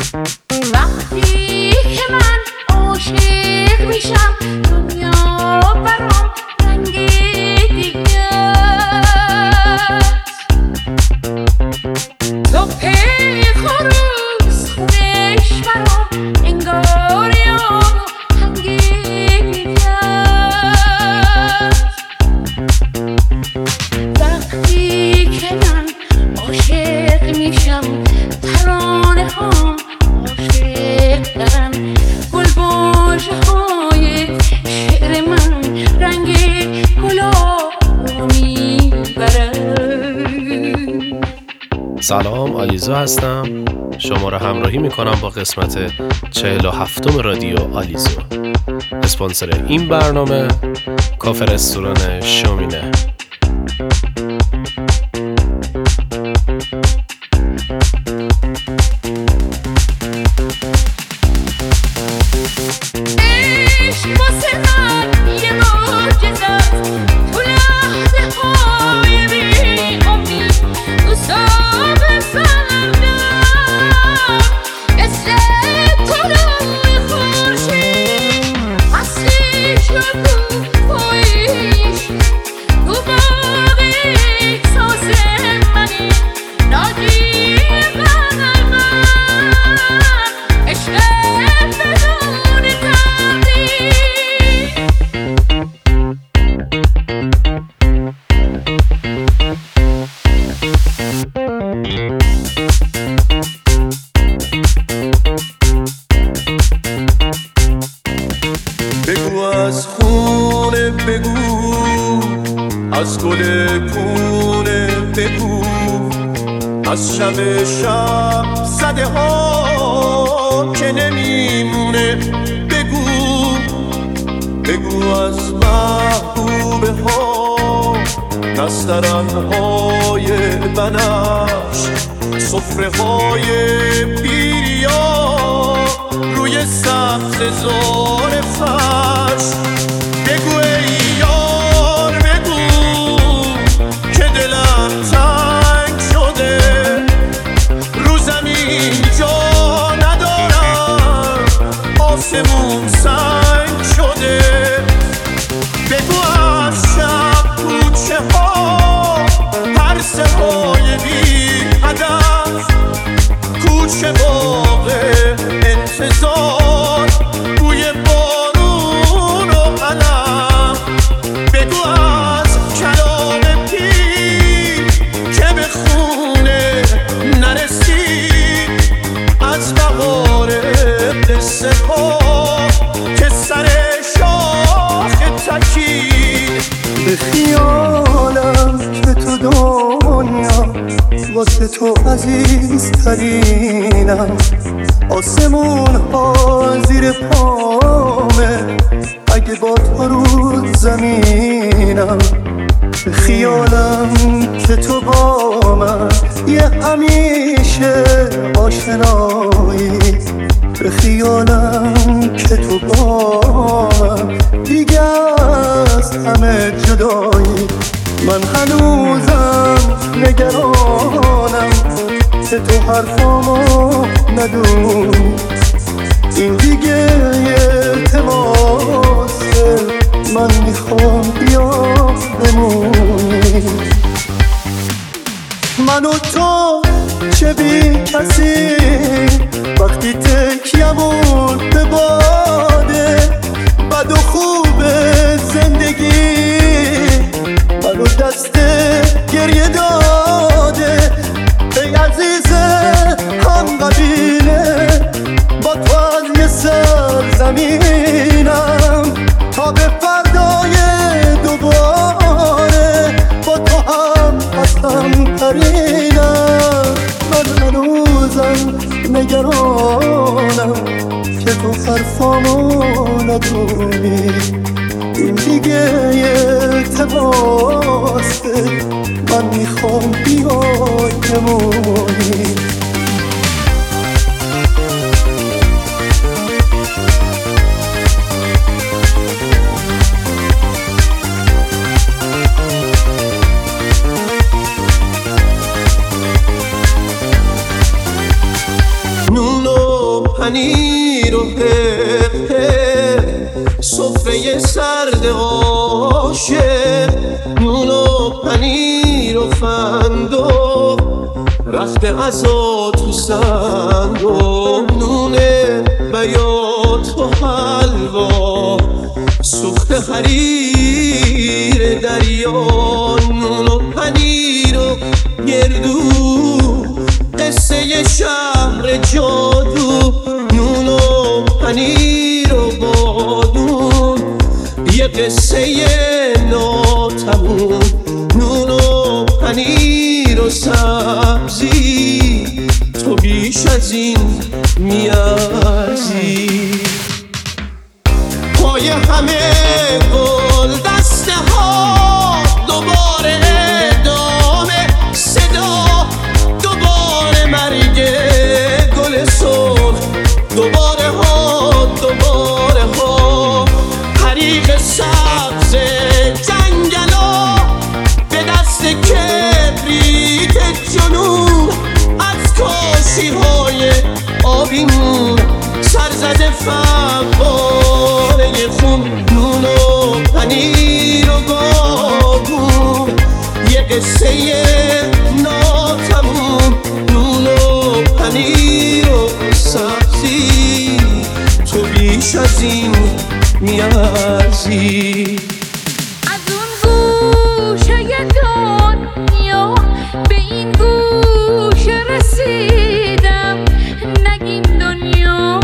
وقتی که من عاشق میشم دنیا برام رنگ دیگه صبح خروس خونش برام انگار یا هنگ دیگه وقتی که من عاشق میشم ترانه ها عاشق دارن گلبوژه های شعر من رنگ گلاب رو میبرن. سلام، آلیزو هستم. شما را همراهی میکنم با قسمت 47 رادیو آلیزو. اسپانسر این برنامه کافه رستوران شومینه. بگو از خونه بگو، از گل پونه بگو، از شب زده ها که نمیمونه بگو، بگو از محبوبه ها نسترن های بنفش سفره های بیریا روی سبز زار فرش. بگو ای یار بگو که دلم تنگ شده رو زمین جا ندارم آسمون سنگ شده. بگو از شب کوچه ها پرسه های بی هدف کوچه باغ انتظار بوی بارون و علم. بگو از کلام پیر که به خونه نرسید، از بهار قصه ها که سر شاخ تکید. به خیالم که تو دنیا واسه تو عزیز ترینم، آسمون ها زیر پامه اگه با تو رو زمینم. به خیالم که تو با من یه همیشه آشنایی، به خیالم که تو با من دیگه از همه جدایی. من هنوزم نگرانم که تو حرفامو ندونی، این دیگه التماسه من میخوام بیا بمونی. من و تو چه بی کسی وقتی تکیمون به باده، بد و خوب زندگی منو دست گریه داده. ای عزیز هم قبیله با تو از یه سرزمینم تا به فردای دوباره با تو هم هستم ترینم. من هنوزم نگرانم که تو حرفامو ندونی، این دیگه التماسه من میخوام بیای بمونی. نونو پنیر و سفره سرد عاشق، نون و پنیر و فندق رفته عزا تو صندوق، نون بیات و حلوا سوخت حریر دریا، نون و پنیر و گردو قصه شهر جادو، نون و پنیر و بادون یه قصه ناتموم، نون و پنیر و سبزی تو بیش از این میارزی. پای همه گل دسته ها دوباره ادامه صدا، دوباره مرگ گل سرخ، دوباره ها حریق سبز جنگلا به دست کبریت جنون، از کاشی های آبیمون سرزده فقاره خون، نون و پنیر و گاگون یه قصه ناتموم، نون و پنیر و سبزی تو بیش از این میارزی. از اون گوشه دنیا به این گوشه رسیدم، نگین دنیا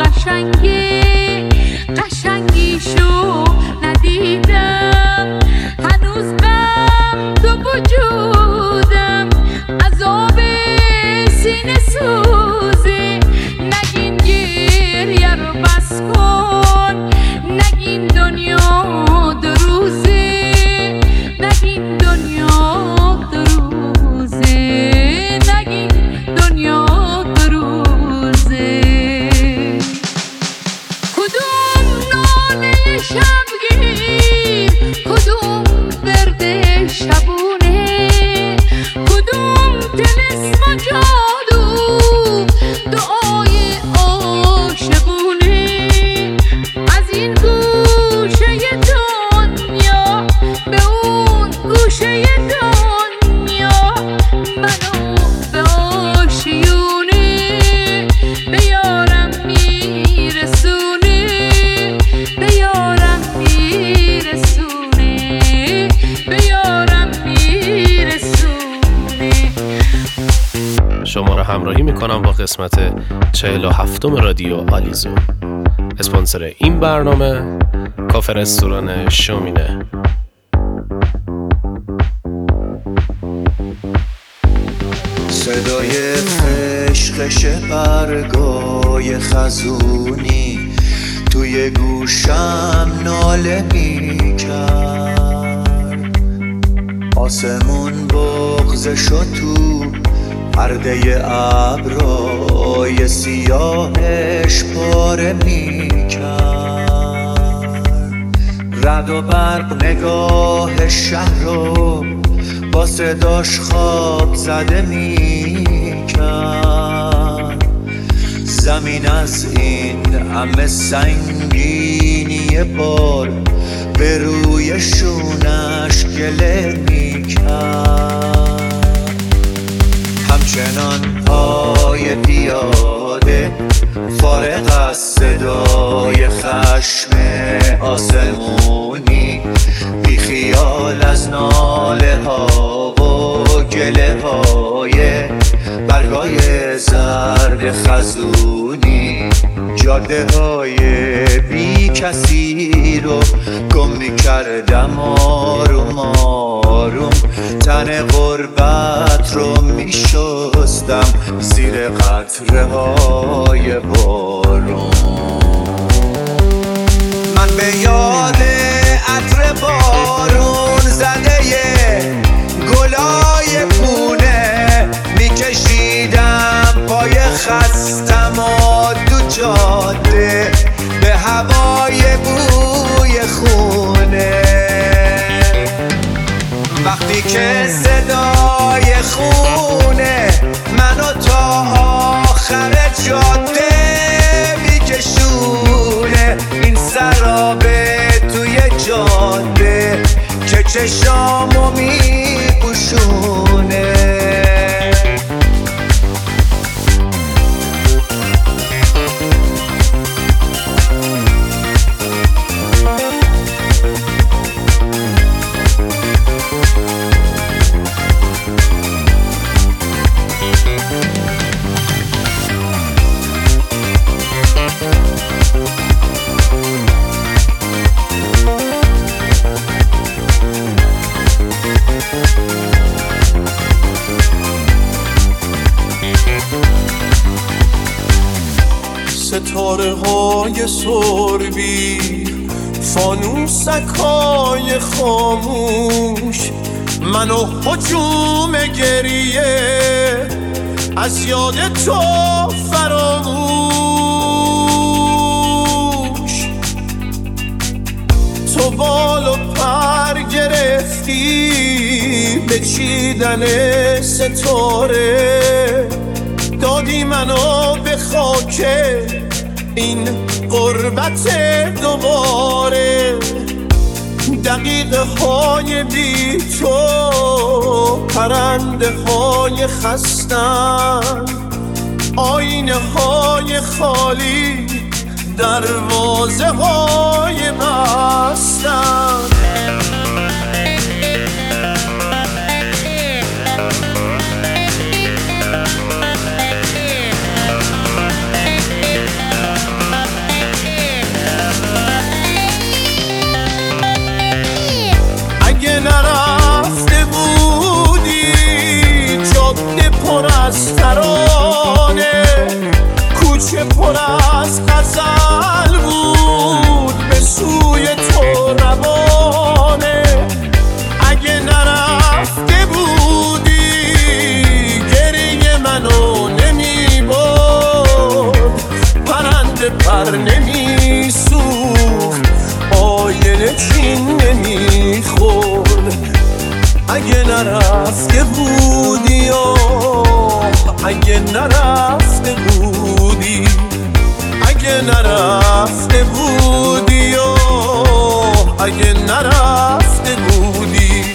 قشنگیشو ندیدم، هنوز غم تو وجودم عذاب سینه سوزه، نگین گریه رو بس کن، نگین دنیا دو روزه، نگین دنیا دو روزه، نگین دنیا دو روزه. کدوم ناله شبگیر، کدوم ورد شبونه، کدوم طلسم و جادو دعای عاشقونه، از این گوشه دنیا به اون گوشه دنیا، منو به آشیونه به یارم میرسونه، به یارم میرسونه، به یارم میرسونه. شما را همراهی میکنم با قسمت 47 رادیو آلیزو. اسپانسر این برنامه کافه رستوران شومینه. صدای خشخش برگای خزونی توی گوشم ناله میکرد، آسمون بغضشو تو پرده ابرای سیاهش پاره میکرد، رعد و برق نگاه شهر رو با صداش خواب زده میکرد، زمین از این همه سنگینی بار به روی شونش گله میکرد، همچنان پای پیاده فارغ از صدای خشم آسمونی، بی خیال از ناله ها و گله های برگای زرد خزونی، جاده های بی کسی رو گم می‌کردم آروم آروم، تن غربت رو می‌شستم زیر قطره های بارون. من به یاد عطر بارون زده گلای پونه میکشیدم پای خستم و دو جاده به هوای بوی خونه، وقتی که صدای خونه منو تا آخر جاده خرابه توی جاده که چشامو میپوشونه. ستاره های سربی، فانوسکای خاموش، منو هجوم گریه از یاد تو فراموش. تو بال و پر گرفتی به چیدن ستاره، دادی منو به خاک این غربت دوباره. دقیقه های بی تو پرنده های خستن، آینه های خالی دروازه های بستن. نرفته بودی جاده پر از ترانه، کوچه پر از غزل بود به سوی تو روانه. اگه نرفته بودی گریه منو نمیبرد، پرنده پر نمیسوخت، آینه چین نمیخورد. اگه نرفته بودی اگه نرفته بودی، اگه نرفته بودی اگه نرفته بودی.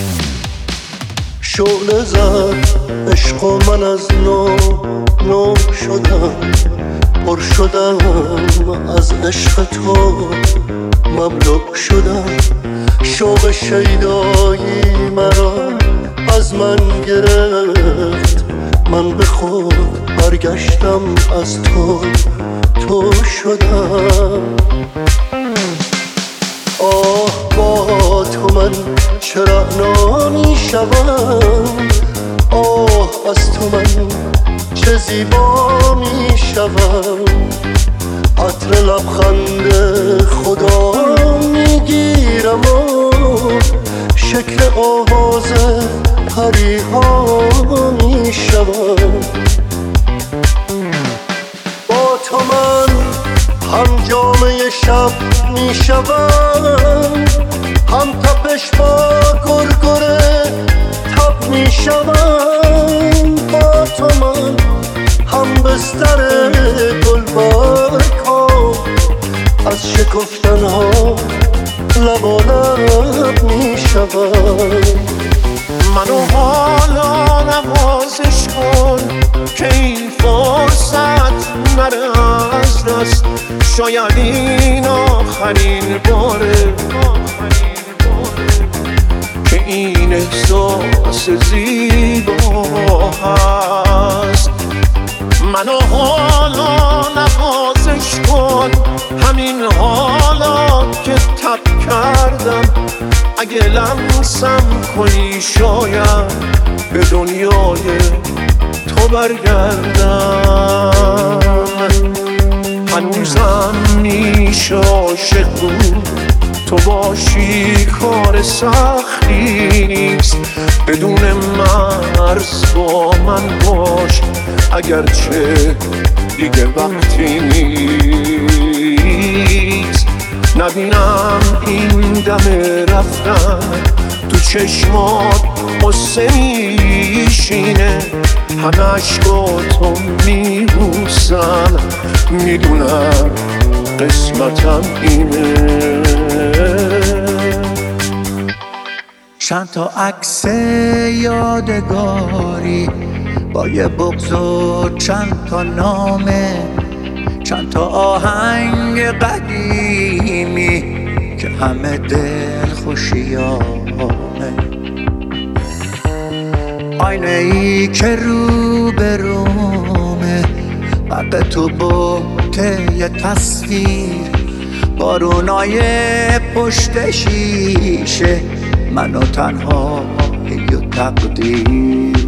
شعله زد عشق و من از نو شدم، پر شدم از عشق تو، مملو شدم. شوق شیدایی مرا از من گرفت، من به خود برگشتم از تو شدم. آه با تو من چرا نمیشوم، آه از تو من چه زیبا میشوم. عطر لبخند خدا میگیرم و شکل آواز پریها میشوم. با تو من هم جامعه شب میشوم، هم تپش با گرگره تب میشوم. با تو من هم بستر گلبرگ‌ها، از شکفتنها لب و لب میشوم. منو حالا نوازش کن که این فرصت نره از دست، شاید این آخرین باره که این احساس زیبا هست. منو حالا نوازش کن، همین حالا که تب کردم. اگه لمسم کنی شاید به دنیای تو برگردم. هنوزم میشه عاشق بود، تو باشی کار سختی نیست. بدون مرز با من باش، اگرچه دیگه وقتی نیست. نبینم این دم رفتن تو چشمات قصه میشینه، همه عشقاتو میبوسم، میدونم قسمتم اینه. چند تا عکس یادگاری با یه بغض و چند تا نامه، چند تا آهنگ قدیمی که همه دل خوشیامه. آینه ای که رو به رومه، غرق تو بوته یه تصویر، بارونای پشت شیشه، من و تنهایی و تقدیر.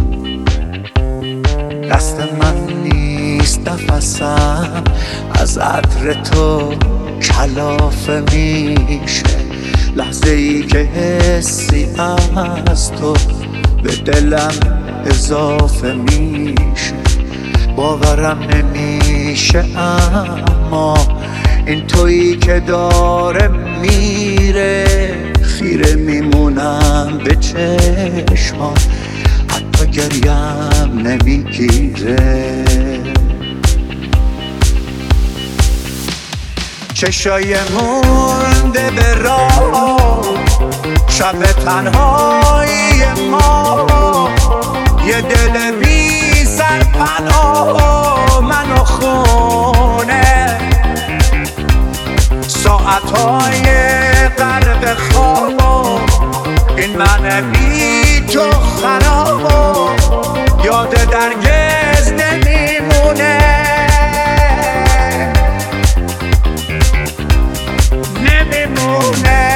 دست من نیست نفسم، از عطر تو کلافه میشه، لحظه ای که حسی از تو به دلم اضافه میشه. باورم نمیشه اما این تویی که داره میره، خیره میمونم به چشمان، حتی گریم نمیگیره. چشای مونده به راه، شب تنهایی ما، یه دل بی سرپناه منو خونه. ساعتهای غرق خواب، این من بی تو خراب، یاد درگز نمیمونه. نمیمونه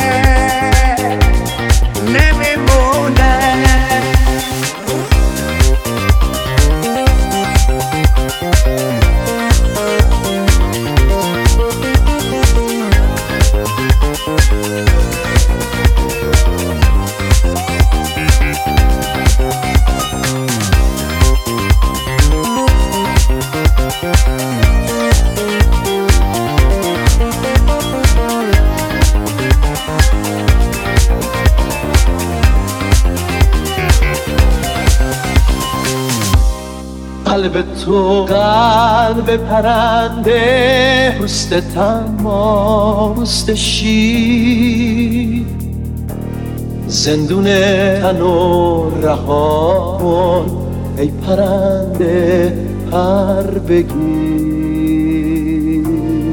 قلب تو قلب پرنده، پوست تما پوست شیر، زندون تن و رها کن ای پرنده پر بگیر.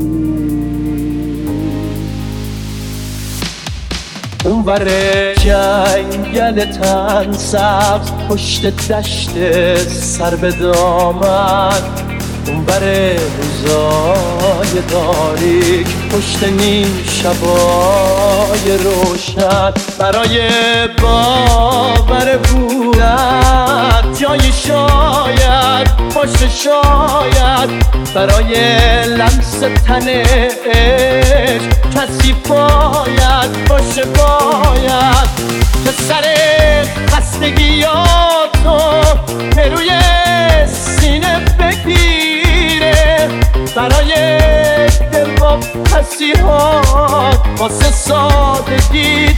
اونور جنگل تن سبز، پشت دشت سر به دامن، اونور روزای تاریک، پشت نیم شبای روشن. برای باور بودن جای شاید باشه، شاید برای لمس تن عشق کسی باید باشه، باید که سر خستگیاتو به روی سینه بگیره، برای دل با پسیحات واسه سادگیت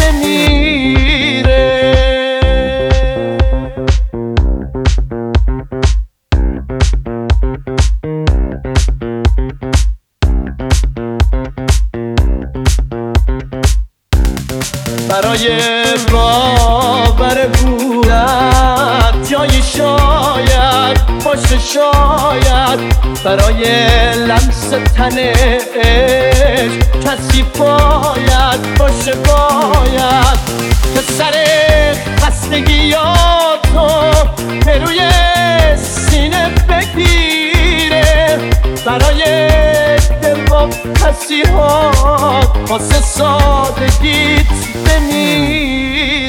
بمیره. برای باور بودن جای شاید باشه، شاید برای لمس تن عشق کسی باید باشه، باید که سر خستگیاتو به روی سینه بگیره، برای دل با پسیحات واسه سادگیت بمیره.